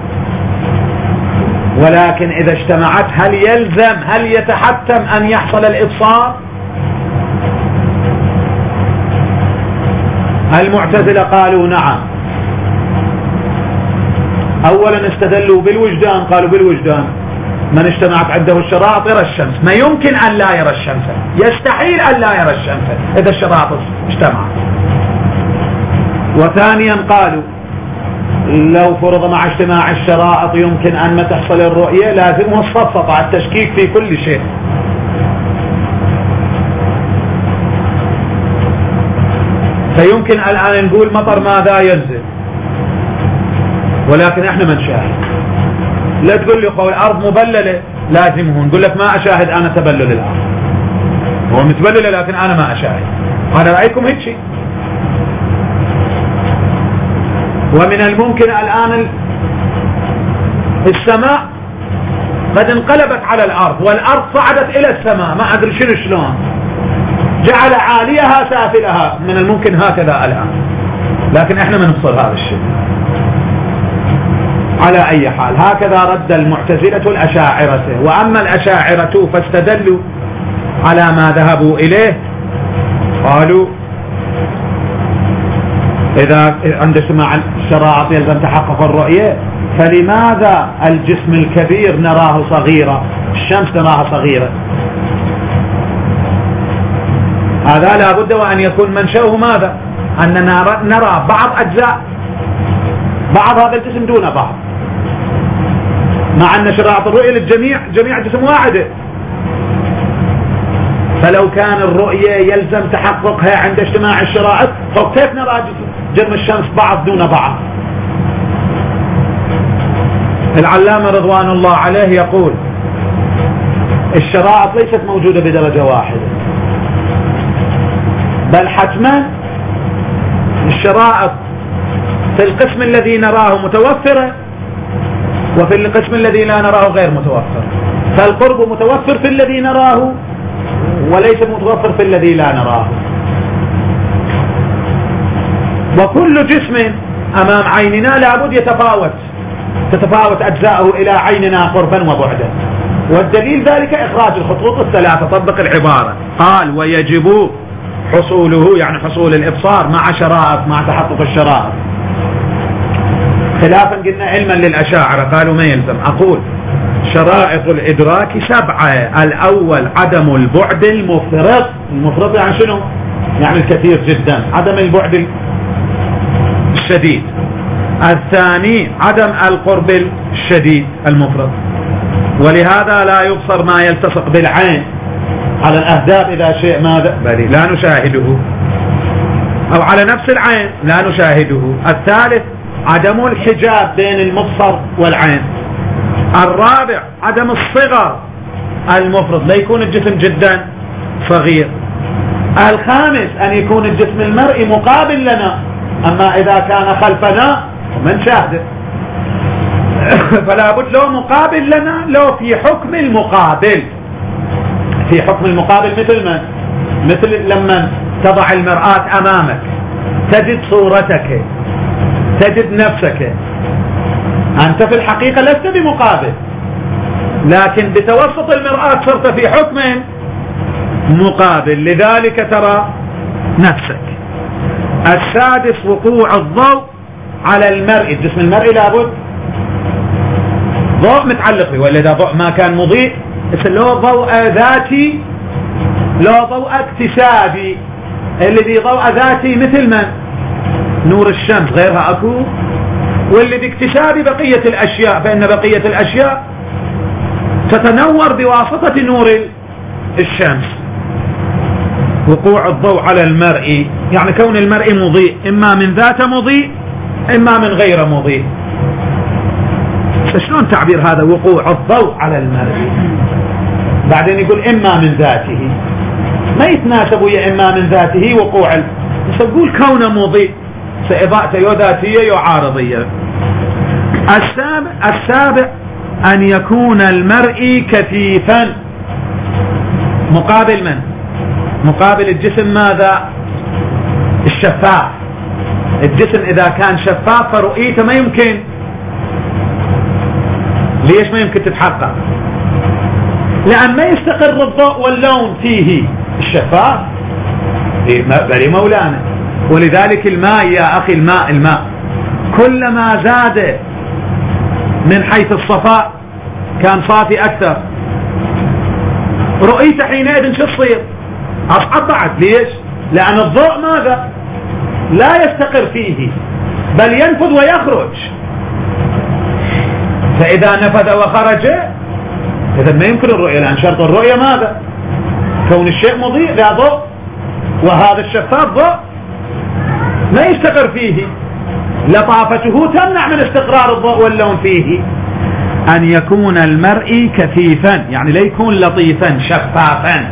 ولكن إذا اجتمعت هل يلزم هل يتحتم أن يحصل الإبصار؟ المعتزلة قالوا نعم. أولا استدلوا بالوجدان، قالوا بالوجدان من اجتمعت عنده الشرائط يرى الشمس. ما يمكن أن لا يرى الشمس، يستحيل أن لا يرى الشمس إذا الشرائط اجتمعت. وثانيا قالوا لو فرض مع اجتماع الشرائط يمكن أن ما تحصل الرؤية لازمه الصفصفة، التشكيك في كل شيء. فيمكن الآن نقول مطر ماذا ينزل، ولكن احنا ما نشاهد. لا تقول لي قول الأرض مبللة لازمه، نقول لك ما أشاهد أنا تبلل الأرض، هو متبللة لكن أنا ما أشاهد. أنا رأيكم هيك شيء. ومن الممكن الآن السماء قد انقلبت على الأرض والأرض صعدت إلى السماء، ما أدري شنو شلون، جعل عاليها سافلها، من الممكن هكذا الآن، لكن احنا ما نفصل هذا الشيء. على أي حال هكذا رد المعتزلة الأشاعرة. وأما الأشاعرة فاستدلوا على ما ذهبوا إليه، قالوا إذا عند اجتماع الشرائط يلزم تحقق الرؤية، فلماذا الجسم الكبير نراه صغيرا، الشمس نراها صغيرة؟ هذا لا بد وأن يكون منشأه ماذا؟ أننا نرى بعض أجزاء بعض هذا الجسم دون بعض، مع أن شرائط الرؤية للجميع جميع جسم واحدة. فلو كان الرؤية يلزم تحققها عند اجتماع الشرائط فكيف نرى جسم الشمس بعض دون بعض؟ العلامة رضوان الله عليه يقول الشرائط ليست موجودة بدرجة واحدة، بل حتما الشرائط في القسم الذي نراه متوفرة وفي القسم الذي لا نراه غير متوفر. فالقرب متوفر في الذي نراه وليس متوفر في الذي لا نراه. وكل جسم أمام عيننا لابد يتفاوت تتفاوت أجزاؤه إلى عيننا قربا وبعدا، والدليل ذلك إخراج الخطوط الثلاثة. طبق العبارة، قال ويجب حصوله يعني حصول الإبصار مع شرائط مع تحقق الشرائط، خلافا قلنا علما للأشاعرة قالوا ما يلزم. أقول شرائط الإدراك سبعة. الأول عدم البعد المفرط. المفرط يعني شنو؟ يعني الكثير جدا، عدم البعد الشديد. الثاني عدم القرب الشديد المفرط، ولهذا لا يبصر ما يلتصق بالعين على الأهداب إذا شيء ماذا بل لا نشاهده، أو على نفس العين لا نشاهده. الثالث عدم الحجاب بين المبصر والعين. الرابع عدم الصغر المفرط، لا يكون الجسم جدا صغير. الخامس أن يكون الجسم المرئي مقابل لنا، أما إذا كان خلفنا من شاهده فلا بد له مقابل لنا، لو في حكم المقابل. في حكم المقابل مثل من؟ مثل لما تضع المرآة أمامك تجد صورتك تجد نفسك، أنت في الحقيقة لست بمقابل، لكن بتوسط المرآة صرت في حكم مقابل، لذلك ترى نفسك. السادس وقوع الضوء على المرئي. الجسم المرئي لابد ضوء متعلق به، ولا إذا ضوء ما كان مضيء لو ضوء ذاتي لو ضوء اكتسابي. الذي ضوء ذاتي مثل من؟ نور الشمس، غيرها أكو. واللي باكتسابي بقية الأشياء، فإن بقية الأشياء تتنور بواسطة نور الشمس. وقوع الضوء على المرئي يعني كون المرئي مضيء، إما من ذاته مضيء إما من غير مضيء. شلون تعبير هذا وقوع الضوء على المرئي؟ بعدين يقول إما من ذاته، ما يتناسب يا إما من ذاته وقوع سنقول كونه مضيء سإضاءته يو ذاتية يو عارضية. السابع, السابع أن يكون المرئي كثيفا مقابل من؟ مقابل الجسم ماذا؟ الشفاف. الجسم إذا كان شفاف فرؤيته ما يمكن. ليش ما يمكن تتحقق؟ لأن ما يستقر الضوء واللون فيه الشفاف بل مولانا. ولذلك الماء يا أخي الماء الماء كلما زاد من حيث الصفاء كان صافي أكثر، رؤيته حينئذ شو تصير؟ أصعب بعد. ليش؟ لأن الضوء ماذا؟ لا يستقر فيه بل ينفذ ويخرج. فإذا نفذ وخرج إذا ما يمكن الرؤية، لأن شرط الرؤية ماذا؟ كون الشيء مضيء لا ضوء، وهذا الشفاف ضوء ما يستقر فيه. لطافته تمنع من استقرار الضوء واللون فيه. أن يكون المرئي كثيفا يعني لا يكون لطيفا شفافا،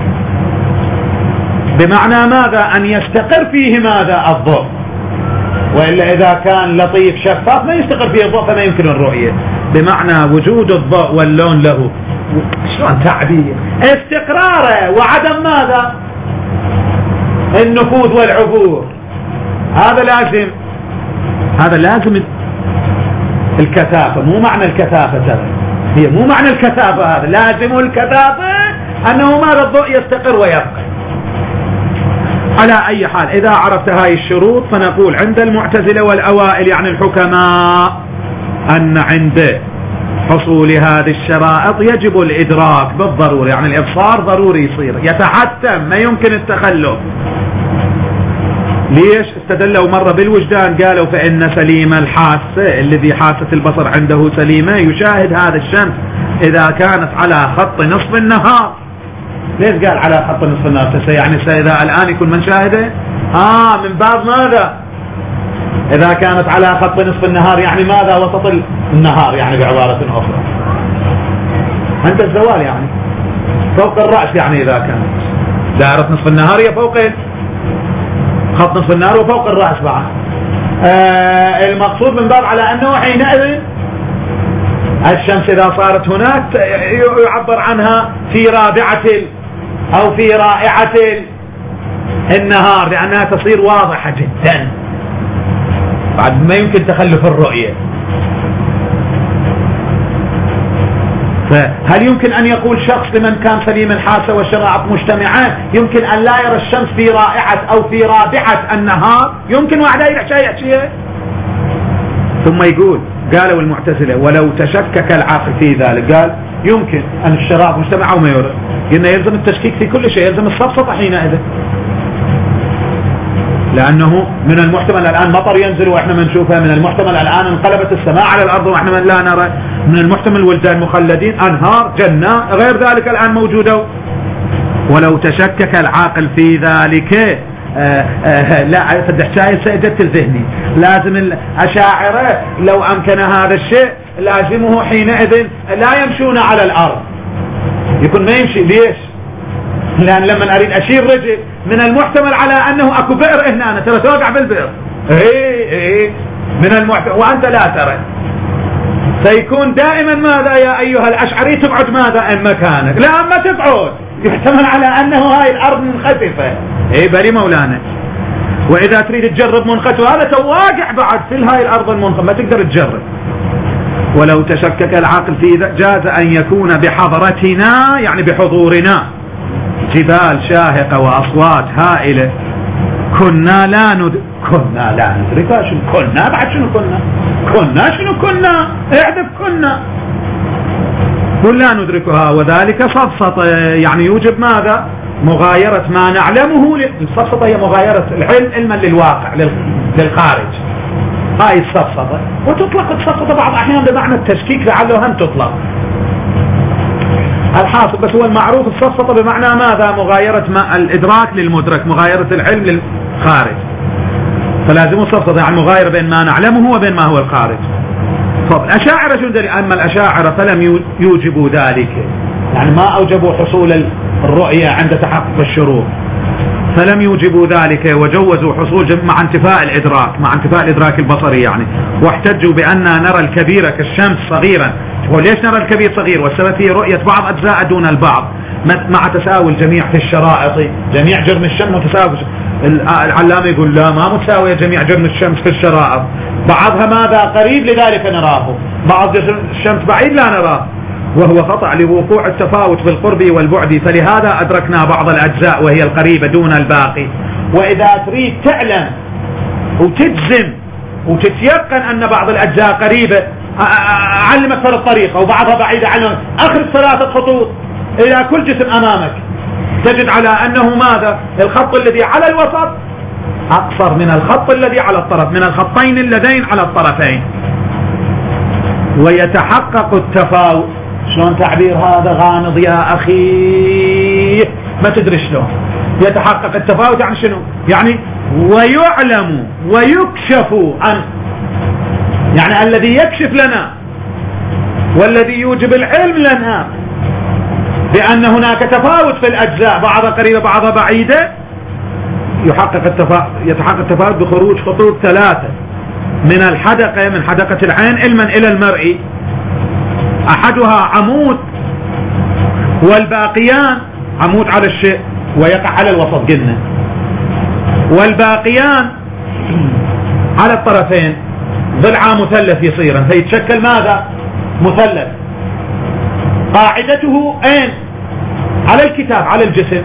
بمعنى ماذا؟ أن يستقر فيه ماذا؟ الضوء. وإلا إذا كان لطيف شفاف ما يستقر فيه الضوء فما يمكن الرؤية. بمعنى وجود الضوء واللون له شلون تعبير استقراره وعدم ماذا؟ النفوذ والعبور. هذا لازم هذا لازم الكثافة. مو معنى الكثافة ترى هي مو معنى الكثافة، هذا لازم الكثافة أنه ماذا؟ الضوء يستقر ويبقى. على أي حال إذا عرفت هاي الشروط فنقول عند المعتزلة والأوائل يعني الحكماء أن عند حصول هذه الشرائط يجب الإدراك بالضرورة، يعني الإبصار ضروري يصير يتحتم ما يمكن التخلف. ليش؟ استدلوا مرة بالوجدان قالوا فإن سليم الحاسة الذي حاسة البصر عنده سليمة يشاهد هذا الشمس إذا كانت على خط نصف النهار. ليش قال على خط نصف النهار؟ يعني إذا الآن يكون من شاهده آه من باب ماذا؟ إذا كانت على خط نصف النهار يعني ماذا؟ وسط النهار يعني بعبارة أخرى عند الزوال يعني فوق الرأس. يعني إذا كانت دائرة نصف النهار هي فوق خط نصف النهار وفوق الرأس بعد. آه المقصود من باب على أنه حينئذ الشمس إذا صارت هناك يعبر عنها في رابعة أو في رائعة النهار لأنها تصير واضحة جدا بعد ما يمكن تخلف الرؤية. فهل يمكن أن يقول شخص لمن كان سليم الحاسة والشرائط مجتمعة يمكن أن لا يرى الشمس في رائعة أو في رابعة النهار؟ يمكن واحد يحشي شيء. ثم يقول قالوا المعتزلة ولو تشكك العاقل في ذلك قال يمكن أن الشرائط مجتمعة وما يرى. قلنا يلزم التشكيك في كل شيء، يلزم السفسطة حينئذ، لأنه من المحتمل الآن مطر ينزل وإحنا ما نشوفها، من المحتمل الآن انقلبت السماء على الأرض وإحنا لا نرى، من المحتمل ولدان مخلدين أنهار جنة غير ذلك الآن موجودة. ولو تشكك العاقل في ذلك آآ آآ لا فالدحشاية سيجت الذهني لازم الأشاعرة لو أمكن هذا الشيء لازمه حينئذ لا يمشون على الأرض، يكون ما يمشي. ليش؟ لأن لما أريد أشير رجل من المحتمل على أنه أكو بئر هنا ترى توقع بالبئر إيه إيه من المحتمل وأنت لا ترى، سيكون دائما ماذا يا أيها الأشعري تقعد ماذا إن مكانك لا أما تقعد، يحتمل على أنه هاي الأرض منخسفة إيه بلي مولانا. وإذا تريد تجرب منخسفة هذا تواقع بعد في هاي الأرض المنخسفة ما تقدر تجرب. ولو تشكك العقل في ذا جاز أن يكون بحضرتنا يعني بحضورنا جبال شاهقة وأصوات هائلة كنا لا ند كنا لا ندركها. شنو كنا بعد؟ شنو كنا كنا شنو كنا اعرف كنا كنا ندركها وذلك سفسطة يعني يوجب ماذا؟ مغايرة ما نعلمه. السفسطة هي مغايرة العلم علما للواقع للخارج، هاي السفسطة. وتطلق السفسطة بعض الأحيان بمعنى التشكيك لعله هم تطلق الحاصل، بس هو المعروف السفسطة بمعنى ماذا؟ مغايرة ما الإدراك للمدرك، مغايرة العلم للخارج. فلازم السفسطة يعني مغايرة بين ما نعلمه وبين ما هو الخارج. طب الأشاعرة شو دليل؟ أما الأشاعرة فلم يوجبوا ذلك، يعني ما أوجبوا حصول الرؤية عند تحقق الشروط. فلم يوجبوا ذلك وجوزوا حصول مع انتفاء الإدراك مع انتفاء الإدراك البصري يعني، واحتجوا بأن نرى الكبير كالشمس صغيرا. وليش نرى الكبير صغير؟ والسبب فيه رؤية بعض أجزاء دون البعض مع تساوي الجميع في الشرائط. جميع جرم الشمس متساوي. العلامة يقول لا، ما متساوية جميع جرم الشمس في الشرائط، بعضها ماذا قريب لذلك نراه، بعض الشمس بعيد لا نراه، وهو خطأ لوقوع التفاوت بالقرب والبعد، فلهذا أدركنا بعض الأجزاء وهي القريبة دون الباقي. وإذا تريد تعلم وتجزم وتتيقن أن بعض الأجزاء قريبة، أعلمك في الطريقة وبعضها بعيدة عنه، أخرج ثلاثة خطوط إلى كل جسم أمامك، تجد على أنه ماذا؟ الخط الذي على الوسط أقصر من الخط الذي على الطرف، من الخطين اللذين على الطرفين. ويتحقق التفاوت. شلون تعبير هذا غامض يا أخي، ما تدري شلون يتحقق التفاوت؟ يعني شنو؟ يعني ويعلم ويكشف عنه، يعني الذي يكشف لنا والذي يوجب العلم لنا بأن هناك تفاوت في الأجزاء، بعضها قريبة بعضها بعيدة، يحقق التفاوت يتحقق التفاوت بخروج خطوط ثلاثة من الحدقة، من حدقة العين علما إلى المرئي، أحدها عمود والباقيان عمود على الشيء ويقع على الوسط قلنا، والباقيان على الطرفين ضلع مثلث يصير، فيتشكل ماذا؟ مثلث. قاعدته أين؟ على الكتاب على الجسم،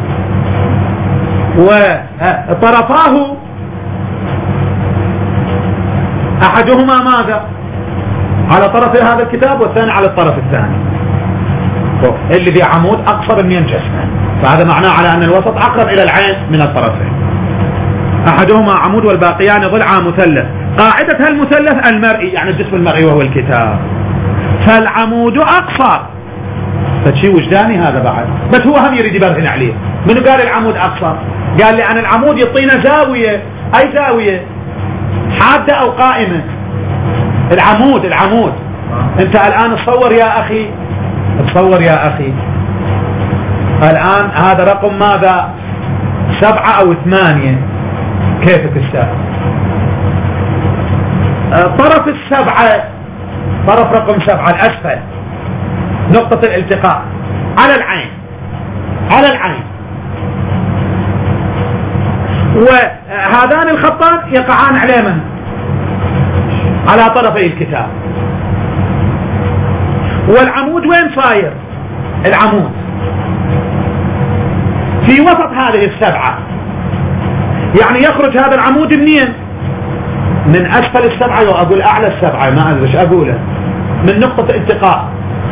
وطرفاه أحدهما ماذا؟ على طرف هذا الكتاب والثاني على الطرف الثاني. اللي ذي عمود أقصر من جسمه، فهذا معناه على أن الوسط أقرب إلى العين من الطرفين. أحدهما عمود والباقيان ضلع مثلث. قاعدة المثلث المرئي، يعني الجسم المرئي وهو الكتاب، فالعمود أقصر. فشي وجداني هذا بعد، بس هو هم يريد يبرهن عليه. منو قال العمود أقصر؟ قال لأن العمود يعطينا زاوية، أي زاوية؟ حادة أو قائمة؟ العمود العمود أنت الآن تصور يا أخي، تصور يا أخي الآن هذا رقم ماذا؟ سبعة أو ثمانية، كيفك السابع؟ طرف السبعة، طرف رقم سبعة الأسفل، نقطة الالتقاء على العين، على العين، وهذان الخطان يقعان على من؟ على طرفي الكتاب. والعمود وين صاير؟ العمود في وسط هذه السبعة، يعني يخرج هذا العمود منين؟ من أسفل السبعة، وأقول أعلى السبعة، ما أدري ايش أقوله، من نقطة التقاء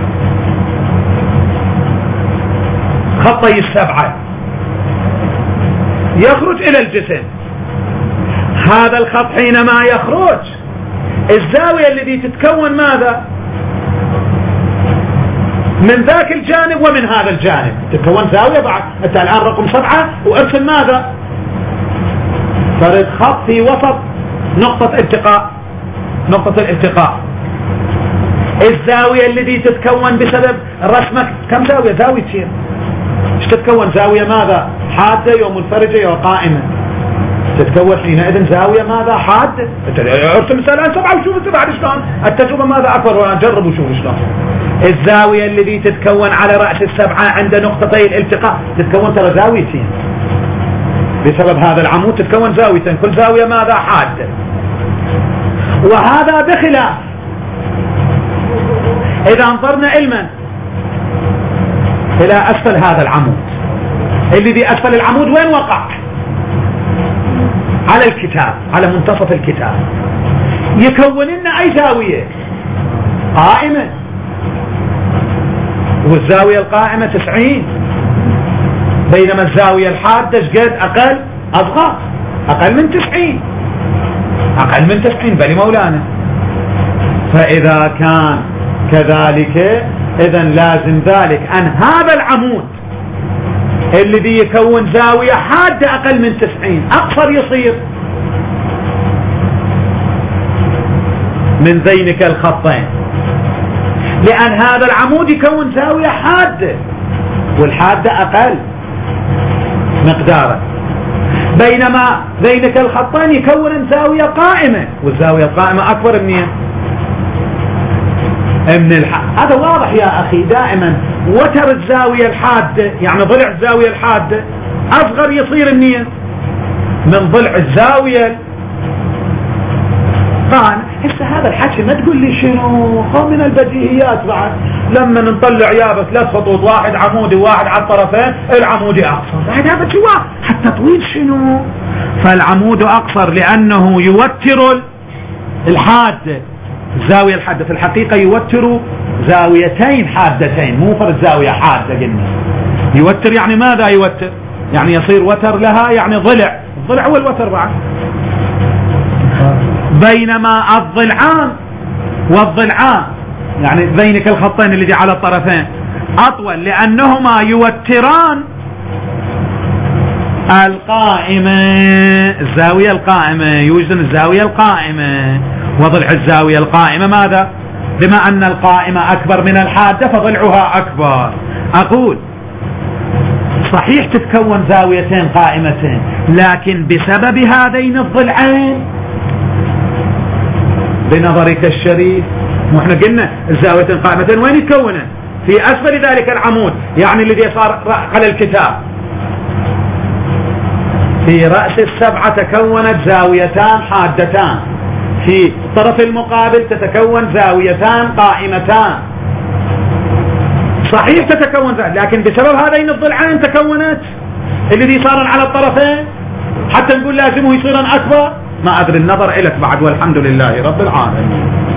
خطي السبعة يخرج إلى الجسم. هذا الخط حينما يخرج، الزاوية التي تتكون ماذا؟ من ذاك الجانب ومن هذا الجانب تتكون زاوية. بعد أنت الآن رقم سبعة وأرسل ماذا؟ فرد خط في وسط نقطة التقاء، نقطة الالتقاء. الزاوية التي تتكون بسبب رسمك كم زاوية؟ زاويتين. ايش تتكون؟ زاوية ماذا؟ حادة يوم منفرجة يوم قائمة، تتكون حينئذ زاوية ماذا؟ حادة. ارسم الآن سبعة وشوف انت بعد شلون التجربة ماذا أكبر، جرب وشوف شلون. الزاوية التي تتكون على رأس السبعة عند نقطتي الالتقاء تتكون ترى زاويتين، بسبب هذا العمود تتكون زاويتين، كل زاوية ماذا؟ حادة. وهذا بخلاف إذا انظرنا علما إلى أسفل هذا العمود، اللي بأسفل العمود وين وقع؟ على الكتاب، على منتصف الكتاب، يكون لنا أي زاوية؟ قائمة، والزاوية القائمة تسعين، بينما الزاوية الحادة قد أقل؟ أصغر، أقل من تسعين، أقل من تسعين بل مولانا. فإذا كان كذلك إذن لازم ذلك أن هذا العمود الذي يكون زاوية حادة أقل من تسعين أقصر يصير من ذينك الخطين، لأن هذا العمود يكون زاوية حادة والحادة أقل مقدارا، بينما ذينك الخطين يكون زاوية قائمة، والزاوية القائمة أكبر منين؟ من الحاد. هذا واضح يا أخي. دائما وتر الزاوية الحادة، يعني ضلع الزاوية الحادة أصغر يصير منين؟ من ضلع الزاوية قائمة. هسه هذا الحكي ما تقول لي شنو، هو من البديهيات بعد. لما نطلع يابس ثلاث خطوط، واحد عمودي وواحد على الطرفين، العمودي أقصر. بعد هذا شو حتى طويل شنو؟ فالعمود أقصر لأنه يوتر الحادة، الزاوية الحادة في الحقيقة يوتر زاويتين حادتين، مو فرد زاوية حادة. قلنا يوتر يعني ماذا يوتر؟ يعني يصير وتر لها، يعني ضلع. الضلع هو الوتر بعد. بينما الضلعان والضلعان يعني ذينك الخطين الذي على الطرفين أطول، لأنهما يوتران القائمة، الزاوية القائمة، يوزن الزاوية القائمة. وضلع الزاوية القائمة ماذا؟ بما أن القائمة أكبر من الحادة فضلعها أكبر. أقول صحيح تتكون زاويتين قائمتين، لكن بسبب هذين الضلعين بنظرك الشريف. واحنا قلنا الزاويتين قائمتين وين يتكونن؟ في أسفل ذلك العمود، يعني الذي صار على الكتاب. في رأس السبعة تكونت زاويتان حادتان، في الطرف المقابل تتكون زاويتان قائمتان. صحيح تتكون زاوية، لكن بسبب هذين الضلعين تكونت الذي صار على الطرفين. حتى نقول لازمه يصير أكبر، ما أدري، النظر إليك بعد، والحمد لله رب العالمين.